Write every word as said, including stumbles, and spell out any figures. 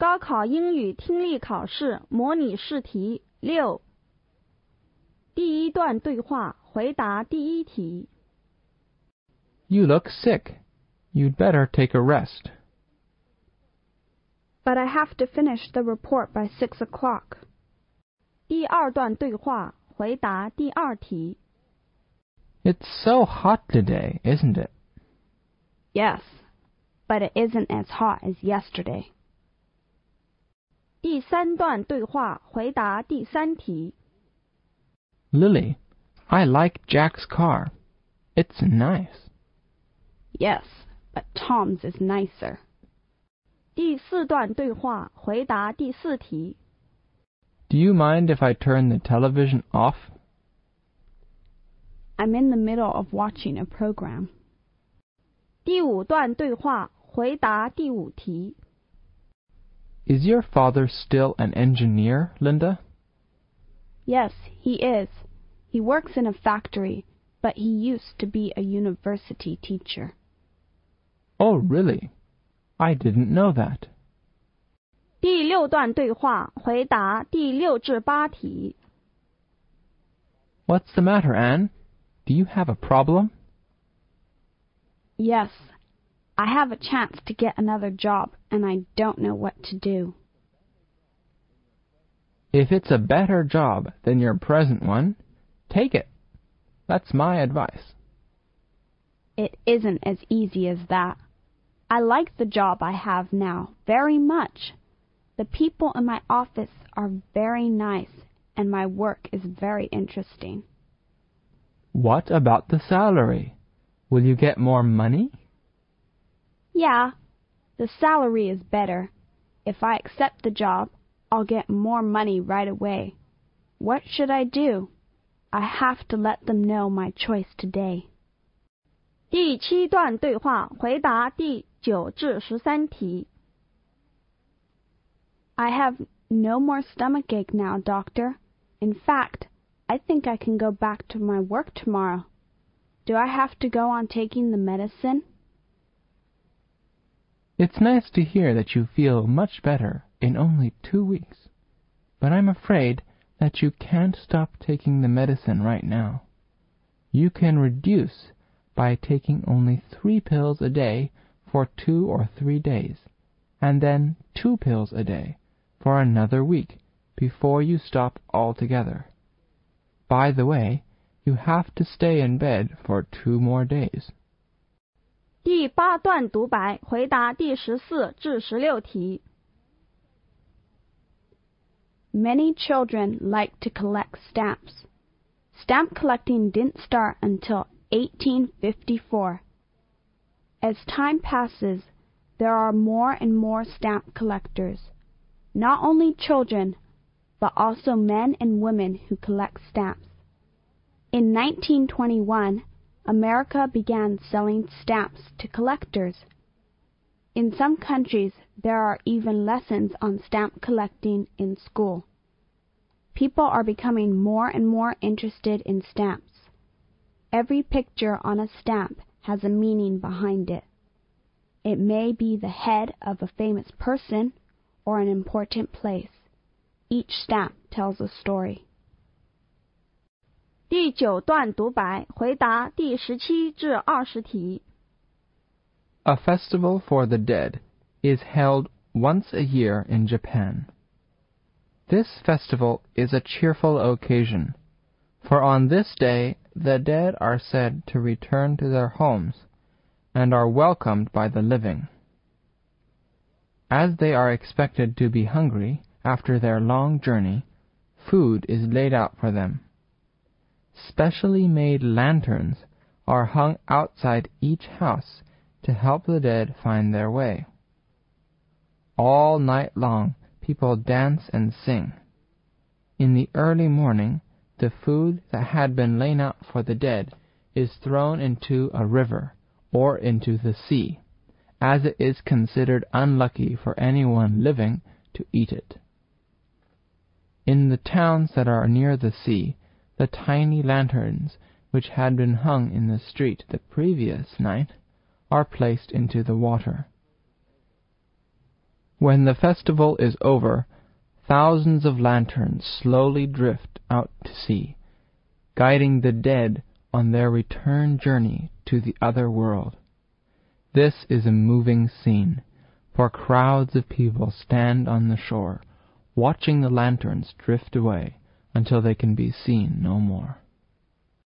高考英语听力考试模拟试题六。第一段对话，回答第一题。 You look sick. You'd better take a rest. But I have to finish the report by six o'clock. 第二段对话，回答第二题。 It's so hot today, isn't it? Yes, but it isn't as hot as yesterday. 第三段对话，回答第三题。 Lily, I like Jack's car. It's nice. Yes, but Tom's is nicer. 第四段对话，回答第四题。 Do you mind if I turn the television off? I'm in the middle of watching a program. 第五段对话，回答第五题。 Is your father still an engineer, Linda? Yes, he is. He works in a factory, but he used to be a university teacher. Oh, really? I didn't know that. 第六段对话，回答第六至八题。 What's the matter, Anne? Do you have a problem? Yes, I have a chance to get another job, and I don't know what to do. If it's a better job than your present one, take it. That's my advice. It isn't as easy as that. I like the job I have now very much. The people in my office are very nice, and my work is very interesting. What about the salary? Will you get more money? Yeah, the salary is better. If I accept the job, I'll get more money right away. What should I do? I have to let them know my choice today. 第七段对话，回答第九至十三题。 I have no more stomachache now, doctor. In fact, I think I can go back to my work tomorrow. Do I have to go on taking the medicine? It's nice to hear that you feel much better in only two weeks, but I'm afraid that you can't stop taking the medicine right now. You can reduce by taking only three pills a day for two or three days, and then two pills a day for another week before you stop altogether. By the way, you have to stay in bed for two more days. 第八段独白，回答第十四至十六题。 Many children like to collect stamps. Stamp collecting didn't start until eighteen fifty-four. As time passes, there are more and more stamp collectors. Not only children, but also men and women who collect stamps. In nineteen twenty-one, America began selling stamps to collectors. In some countries, there are even lessons on stamp collecting in school. People are becoming more and more interested in stamps. Every picture on a stamp has a meaning behind it. It may be the head of a famous person or an important place. Each stamp tells a story. 第九段独白，回答第十七至二十题。 A festival for the dead is held once a year in Japan. This festival is a cheerful occasion, for on this day the dead are said to return to their homes and are welcomed by the living. As they are expected to be hungry after their long journey, food is laid out for them. Specially made lanterns are hung outside each house to help the dead find their way. All night long, people dance and sing. In the early morning, the food that had been laid out for the dead is thrown into a river or into the sea, as it is considered unlucky for anyone living to eat it. In the towns that are near the sea, the tiny lanterns which had been hung in the street the previous night are placed into the water. When the festival is over, thousands of lanterns slowly drift out to sea, guiding the dead on their return journey to the other world. This is a moving scene, for crowds of people stand on the shore, watching the lanterns drift away until they can be seen no more.